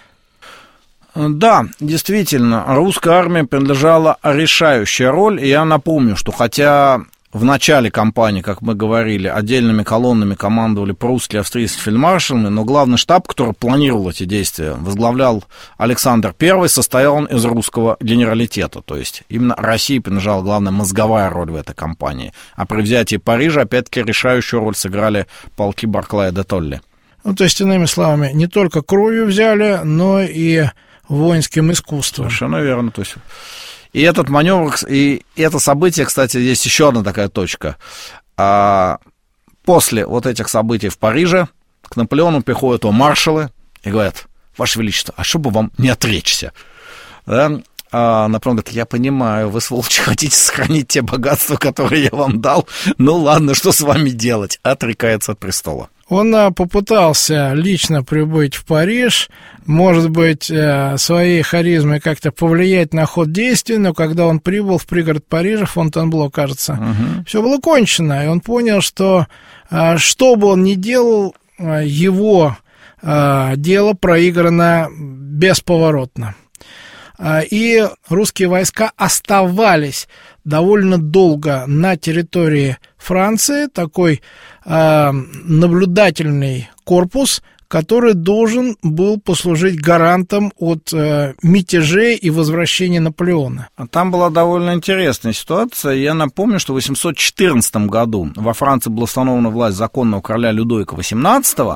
Да, действительно, русская армия принадлежала решающая роль. И я напомню, что хотя в начале кампании, как мы говорили, отдельными колоннами командовали прусские и австрийские фельдмаршалы, но главный штаб, который планировал эти действия, возглавлял Александр Первый, состоял он из русского генералитета. То есть именно России принадлежала главная мозговая роль в этой кампании. А при взятии Парижа, опять-таки, решающую роль сыграли полки Барклая де Толли. Ну, то есть, иными словами, не только кровью взяли, но и воинским искусством. Совершенно верно. То есть... И этот маневр, и это событие, кстати, есть еще одна такая точка. А после вот этих событий в Париже к Наполеону приходят его маршалы и говорят: «Ваше Величество, а что бы вам не отречься?» Да? А Наполеон говорит: я понимаю, вы, сволочи, хотите сохранить те богатства, которые я вам дал. Ну ладно, что с вами делать? Отрекается от престола. Он попытался лично прибыть в Париж, может быть, своей харизмой как-то повлиять на ход действий, но когда он прибыл в пригород Парижа, Фонтенбло, кажется, угу. все было кончено, и он понял, что что бы он ни делал, его дело проиграно бесповоротно. И русские войска оставались довольно долго на территории Франции, такой э, наблюдательный корпус, который должен был послужить гарантом от э, мятежей и возвращения Наполеона. Там была довольно интересная ситуация. Я напомню, что в восемьсот четырнадцатом году во Франции была установлена власть законного короля Людовика восемнадцатого,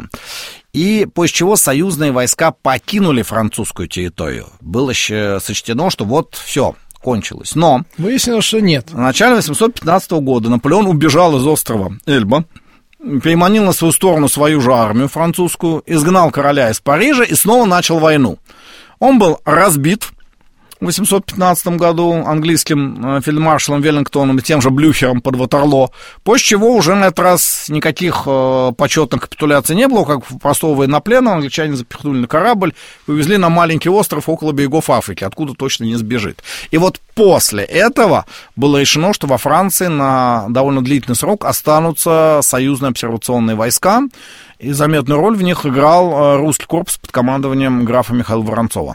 и после чего союзные войска покинули французскую территорию. Было сочтено, что вот все, кончилось. Но выяснилось, что нет. В начале восемьсот пятнадцатого года Наполеон убежал из острова Эльба, переманил на свою сторону свою же армию французскую, изгнал короля из Парижа и снова начал войну. Он был разбит в восемьсот пятнадцатом году английским фельдмаршалом Веллингтоном и тем же Блюхером под Ватерлоо, после чего уже на этот раз никаких э, почетных капитуляций не было, как простого военноплена, англичане запихнули на корабль, увезли на маленький остров около берегов Африки, откуда точно не сбежит. И вот после этого было решено, что во Франции на довольно длительный срок останутся союзные обсервационные войска, и заметную роль в них играл русский корпус под командованием графа Михаила Воронцова.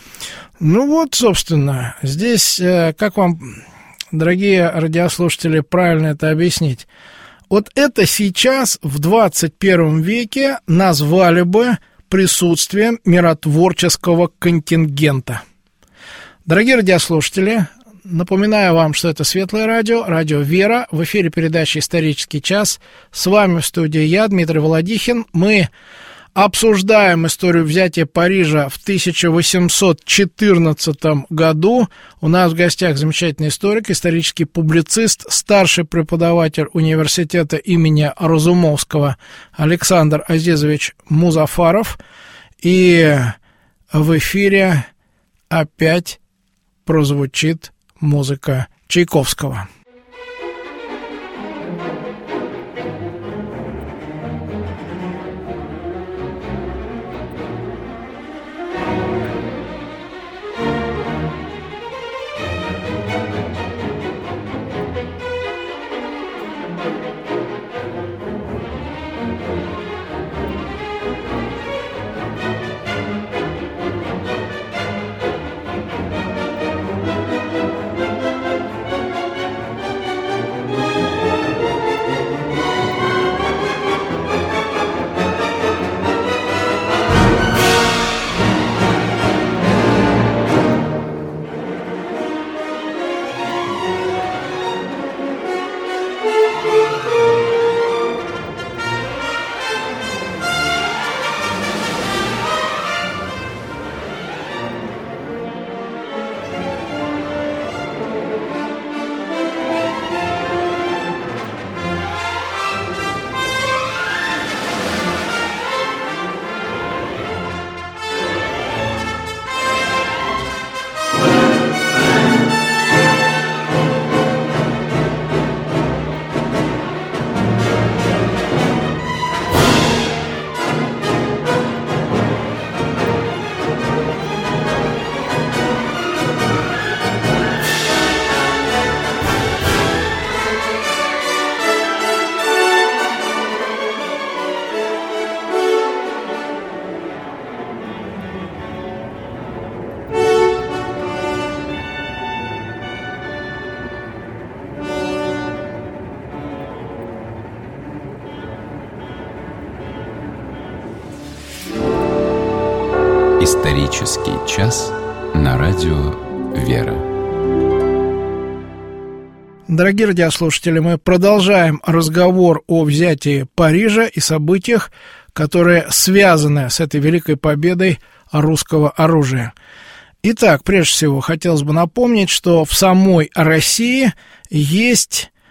Ну вот, собственно, здесь, как вам, дорогие радиослушатели, правильно это объяснить? Вот это сейчас, в двадцать первом веке, назвали бы присутствием миротворческого контингента. Дорогие радиослушатели, напоминаю вам, что это Светлое радио, радио «Вера», в эфире передача «Исторический час». С вами в студии я, Дмитрий Володихин. Мы обсуждаем историю взятия Парижа в тысяча восемьсот четырнадцатом году. У нас в гостях замечательный историк, исторический публицист, старший преподаватель университета имени Разумовского Александр Азизович Музафаров. И в эфире опять прозвучит музыка Чайковского. Исторический час на радио «Вера». Дорогие радиослушатели, мы продолжаем разговор о взятии Парижа и событиях, которые связаны с этой великой победой русского оружия. Итак, прежде всего, хотелось бы напомнить, что в самой России есть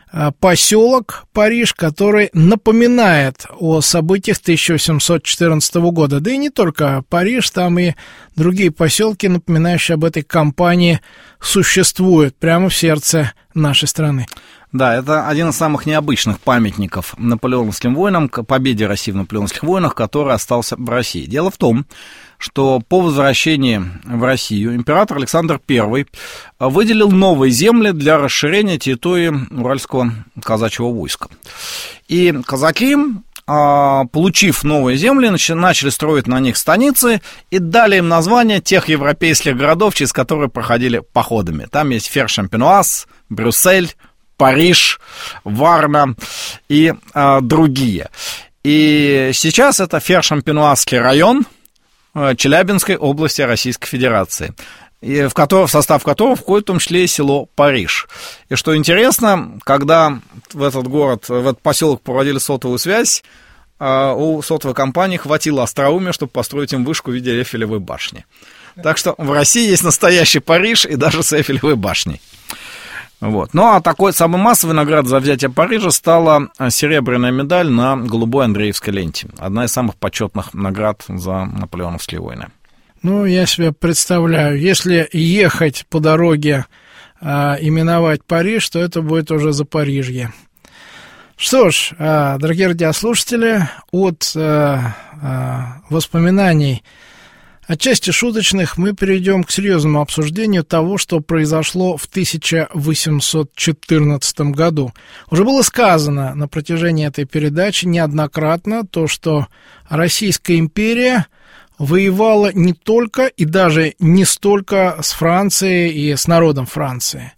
поселок Париж, который напоминает о событиях тысяча восемьсот четырнадцатого года. Да и не только Париж, там и другие поселки, напоминающие об этой кампании, существуют прямо в сердце нашей страны. Да, это один из самых необычных памятников наполеоновским войнам, к победе России в наполеоновских войнах, который остался в России. Дело в том, что по возвращении в Россию император Александр Первый выделил новые земли для расширения территории Уральского казачьего войска. И казаки, получив новые земли, начали строить на них станицы и дали им название тех европейских городов, через которые проходили походами. Там есть Фер-Шампенуаз, Брюссель, Париж, Варна и а, другие. И сейчас это Фер-Шампенуазский район Челябинской области Российской Федерации, и в, который, в состав которого входит в том числе и село Париж. И что интересно, когда в этот город, в этот поселок проводили сотовую связь, у сотовой компании хватило остроумия, чтобы построить им вышку в виде Эйфелевой башни. Так что в России есть настоящий Париж и даже с Эйфелевой башней. Вот. Ну, а такой самой массовой наградой за взятие Парижа стала серебряная медаль на голубой Андреевской ленте. Одна из самых почетных наград за наполеоновские войны. Ну, я себе представляю, если ехать по дороге, а, именовать Париж, то это будет уже Запорижье. Что ж, а, дорогие радиослушатели, от а, а, воспоминаний отчасти шуточных мы перейдем к серьезному обсуждению того, что произошло в тысяча восемьсот четырнадцатом году. Уже было сказано на протяжении этой передачи неоднократно то, что Российская империя воевала не только и даже не столько с Францией и с народом Франции.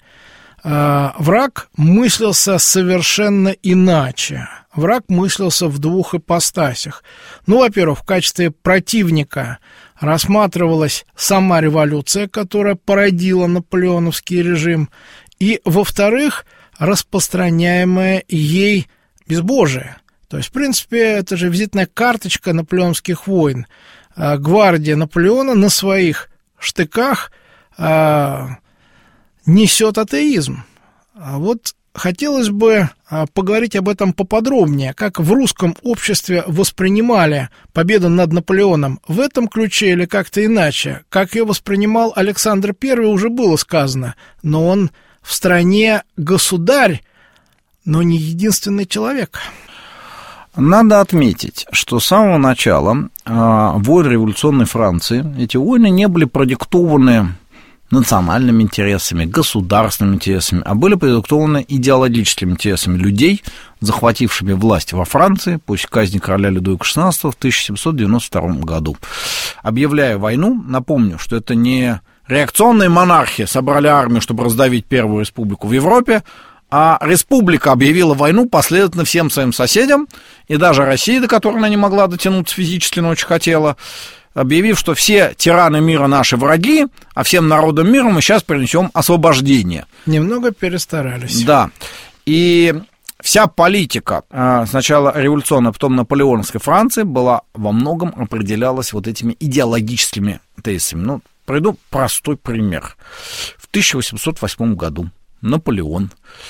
Враг мыслился совершенно иначе. Враг мыслился в двух ипостасях. Ну, во-первых, в качестве противника рассматривалась сама революция, которая породила наполеоновский режим, и, во-вторых, распространяемое ей безбожие. То есть, в принципе, это же визитная карточка наполеоновских войн. Гвардия Наполеона на своих штыках а, несет атеизм. А вот хотелось бы а, поговорить об этом поподробнее, как в русском обществе воспринимали победу над Наполеоном в этом ключе или как-то иначе. Как ее воспринимал Александр Первый, уже было сказано, но он в стране государь, но не единственный человек. Надо отметить, что с самого начала э, войн революционной Франции, эти войны не были продиктованы национальными интересами, государственными интересами, а были продиктованы идеологическими интересами людей, захватившими власть во Франции после казни короля Людовика шестнадцатого в тысяча семьсот девяносто втором году. Объявляя войну, напомню, что это не реакционные монархи собрали армию, чтобы раздавить Первую республику в Европе, а республика объявила войну последовательно всем своим соседям, и даже России, до которой она не могла дотянуться физически, но очень хотела, объявив, что все тираны мира наши враги, а всем народам мира мы сейчас принесем освобождение. Немного перестарались. Да. И вся политика сначала революционной, потом наполеоновской Франции была во многом определялась вот этими идеологическими тезисами. Ну, приведу простой пример. В тысяча восемьсот восьмом году Наполеон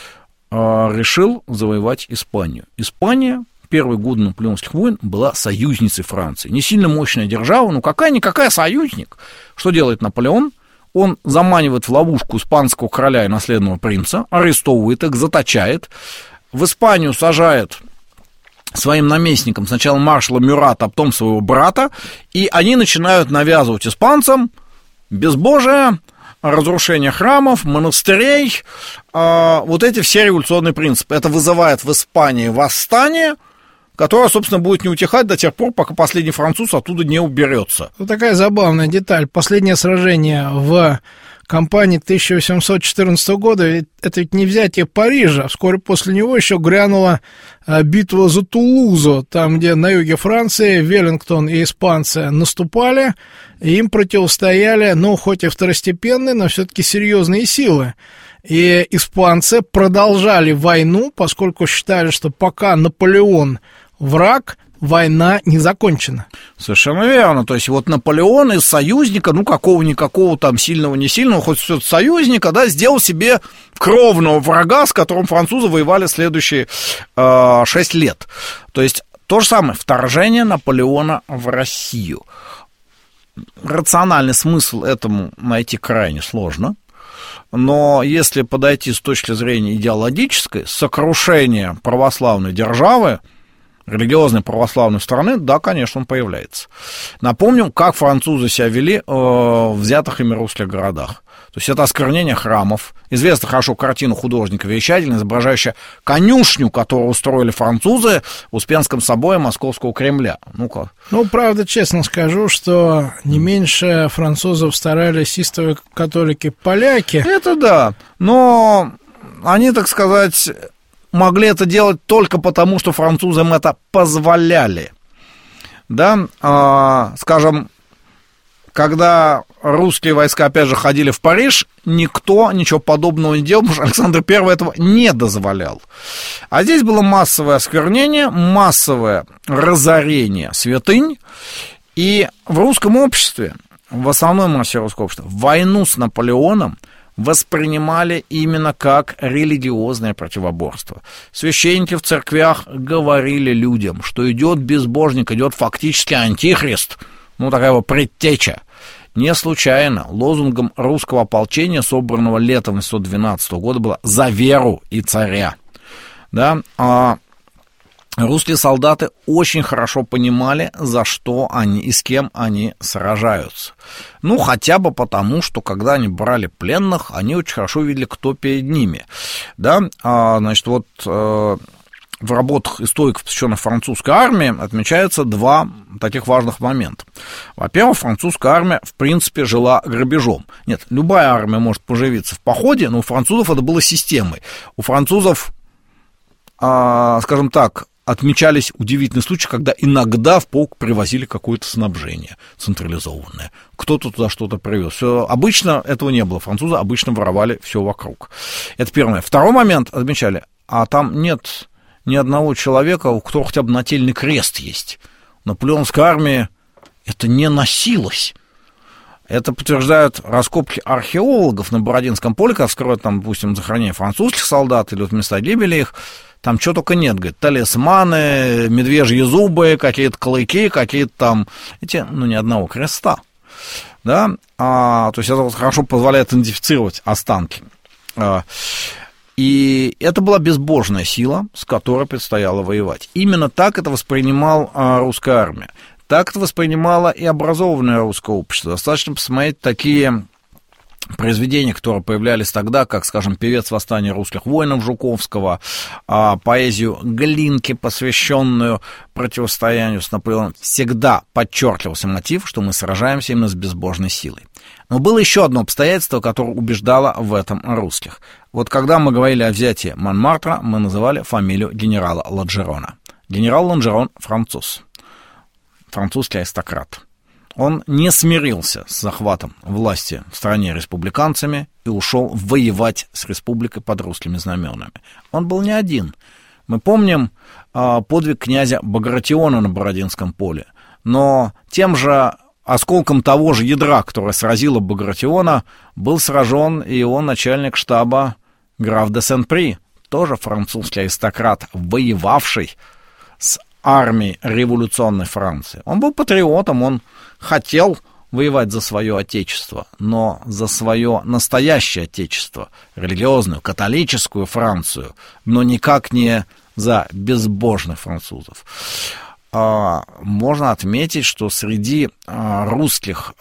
решил завоевать Испанию. Испания первые годы наполеоновских войн была союзницей Франции. Не сильно мощная держава, но какая-никакая союзник. Что делает Наполеон? Он заманивает в ловушку испанского короля и наследного принца, арестовывает их, заточает, в Испанию сажает своим наместником сначала маршала Мюрата, а потом своего брата, и они начинают навязывать испанцам безбожие, разрушение храмов, монастырей, э, вот эти все революционные принципы. Это вызывает в Испании восстание, которое, собственно, будет не утихать до тех пор, пока последний француз оттуда не уберется. Вот такая забавная деталь. Последнее сражение в кампании тысяча восемьсот четырнадцатого года, это ведь не взятие Парижа. Вскоре после него еще грянула битва за Тулузу, там, где на юге Франции Веллингтон и испанцы наступали, и им противостояли, ну, хоть и второстепенные, но все-таки серьезные силы. И испанцы продолжали войну, поскольку считали, что пока Наполеон враг, война не закончена. Совершенно верно. То есть вот Наполеон из союзника, ну какого-никакого там сильного-не сильного, хоть все-таки союзника, да, сделал себе кровного врага, с которым французы воевали следующие э, шесть лет. То есть то же самое, вторжение Наполеона в Россию. Рациональный смысл этому найти крайне сложно. Но если подойти с точки зрения идеологической, сокрушение православной державы, религиозной православной страны, да, конечно, он появляется. Напомним, как французы себя вели э, в взятых ими русских городах. То есть это осквернение храмов. Известна хорошо картина художника-вещателя, изображающая конюшню, которую устроили французы в Успенском соборе Московского Кремля. Ну-ка. Ну, правда, честно скажу, что не меньше французов старались истовые католики-поляки. Это да, но они, так сказать, могли это делать только потому, что французам это позволяли. Да, а, скажем, когда русские войска, опять же, ходили в Париж, никто ничего подобного не делал, потому что Александр Первый этого не дозволял. А здесь было массовое осквернение, массовое разорение святынь, и в русском обществе, в основной массе русского общества, войну с Наполеоном воспринимали именно как религиозное противоборство. Священники в церквях говорили людям, что идет безбожник, идет фактически антихрист, ну, такая вот предтеча. Не случайно лозунгом русского ополчения, собранного летом тысяча девятьсот двенадцатого года, было «За веру и царя». Да? А русские солдаты очень хорошо понимали, за что они и с кем они сражаются. Ну, хотя бы потому, что когда они брали пленных, они очень хорошо видели, кто перед ними. Да? А, значит, вот... В работах историков, посвященных французской армии, отмечается два таких важных момента. Во-первых, французская армия, в принципе, жила грабежом. Нет, любая армия может поживиться в походе, но у французов это было системой. У французов, а, скажем так, отмечались удивительные случаи, когда иногда в полк привозили какое-то снабжение централизованное. Кто-то туда что-то привез. Все, обычно этого не было. Французы обычно воровали все вокруг. Это первый момент. Второй момент отмечали, а там нет ни одного человека, у которого хотя бы нательный крест есть. В наполеонской армии это не носилось. Это подтверждают раскопки археологов на Бородинском поле, когда вскрывают там, допустим, захоронение французских солдат или вот места гибели их. Там чего только нет, говорит, талисманы, медвежьи зубы, какие-то клыки, какие-то там, эти, ну, ни одного креста. Да? А, то есть это вот хорошо позволяет идентифицировать останки. И это была безбожная сила, с которой предстояло воевать. Именно так это воспринимала а, русская армия. Так это воспринимало и образованное русское общество. Достаточно посмотреть такие произведения, которые появлялись тогда, как, скажем, «Певец восстания русских воинов» Жуковского, а, поэзию Глинки, посвященную противостоянию с Наполеоном. Всегда подчеркивался мотив, что мы сражаемся именно с безбожной силой. Но было еще одно обстоятельство, которое убеждало в этом русских. Вот когда мы говорили о взятии Монмартра, мы называли фамилию генерала Лонжерона. Генерал Лонжерон – француз, французский аристократ. Он не смирился с захватом власти в стране республиканцами и ушел воевать с республикой под русскими знаменами. Он был не один. Мы помним а, подвиг князя Багратиона на Бородинском поле, но тем же осколком того же ядра, которое сразило Багратиона, был сражен и его начальник штаба граф де Сен-При, тоже французский аристократ, воевавший с армией революционной Франции. Он был патриотом, он хотел воевать за свое отечество, но за свое настоящее отечество, религиозную, католическую Францию, но никак не за безбожных французов. Можно отметить, что среди русских,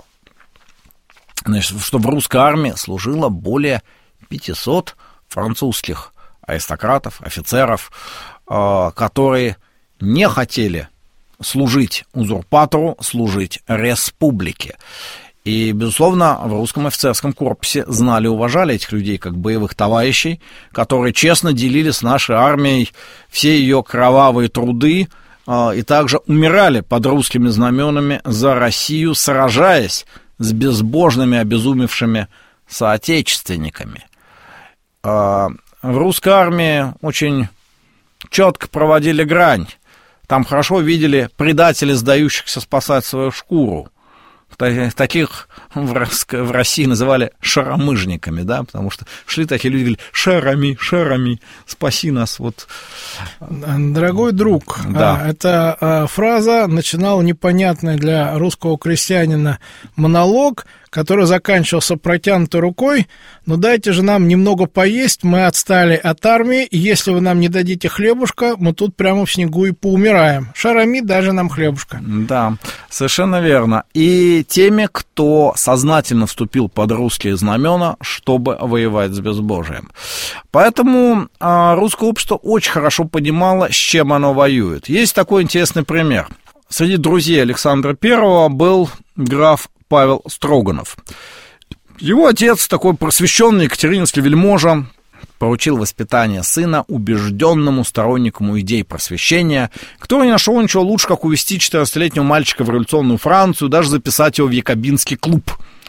значит, что в русской армии служило более пятисот французских аристократов, офицеров, которые не хотели служить узурпатору, служить республике. И, безусловно, в русском офицерском корпусе знали и уважали этих людей как боевых товарищей, которые честно делили с нашей армией все ее кровавые труды, и также умирали под русскими знаменами за Россию, сражаясь с безбожными, обезумевшими соотечественниками. В русской армии очень четко проводили грань Там хорошо видели предателей, сдающихся спасать свою шкуру. Таких в России называли шаромыжниками, да, потому что шли такие люди, говорили: шарами, шарами, спаси нас. Вот. Дорогой друг, да. Эта фраза начинала непонятный для русского крестьянина монолог, который заканчивался протянутой рукой: ну дайте же нам немного поесть, мы отстали от армии, и если вы нам не дадите хлебушка, мы тут прямо в снегу и поумираем. Шарами, даже нам хлебушка. Да, совершенно верно. И теми, кто сознательно вступил под русские знамена, чтобы воевать с безбожием. Поэтому а, русское общество очень хорошо понимало, с чем оно воюет. Есть такой интересный пример. Среди друзей Александра Первого был граф Павел Строганов. Его отец, такой просвещенный екатерининский вельможа, поручил воспитание сына убежденному стороннику идей просвещения, который не нашел ничего лучше, как увести четырнадцатилетнего мальчика в революционную Францию, даже записать его в якобинский клуб.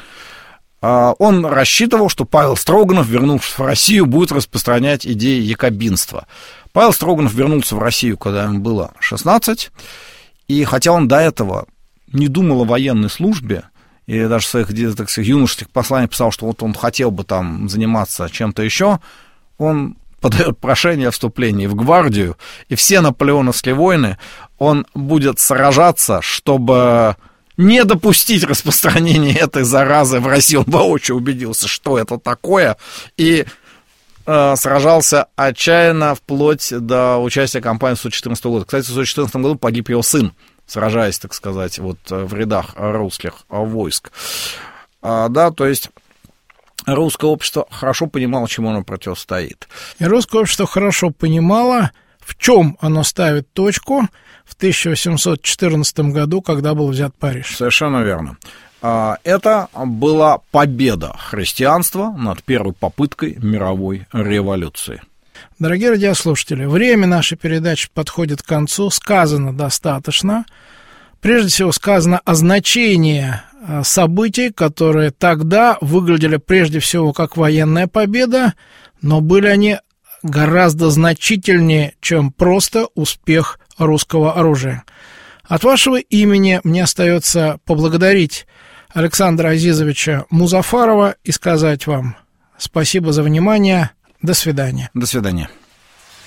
Он рассчитывал, что Павел Строганов, вернувшись в Россию, будет распространять идеи якобинства. Павел Строганов вернулся в Россию, когда ему было шестнадцать, и хотя он до этого не думал о военной службе, и даже в своих, так сказать, юношеских посланиях писал, что вот он хотел бы там заниматься чем-то еще, он подает прошение о вступлении в гвардию, и все наполеоновские войны он будет сражаться, чтобы не допустить распространения этой заразы в России. Он воочию убедился, что это такое, и э, сражался отчаянно вплоть до участия в кампании тысяча девятьсот четырнадцатого года. Кстати, в тысяча девятьсот четырнадцатом году погиб его сын, сражаясь, так сказать, вот в рядах русских войск. А, да, то есть русское общество хорошо понимало, чему оно противостоит. И русское общество хорошо понимало, в чем оно ставит точку в тысяча восемьсот четырнадцатом году, когда был взят Париж. Совершенно верно. Это была победа христианства над первой попыткой мировой революции. Дорогие радиослушатели, время нашей передачи подходит к концу. Сказано достаточно. Прежде всего сказано о значении событий, которые тогда выглядели прежде всего как военная победа, но были они гораздо значительнее, чем просто успех русского оружия. От вашего имени мне остается поблагодарить Александра Азизовича Музафарова и сказать вам спасибо за внимание. До свидания. До свидания.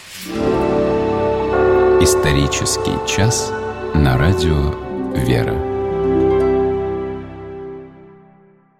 Исторический час на радио «Вера».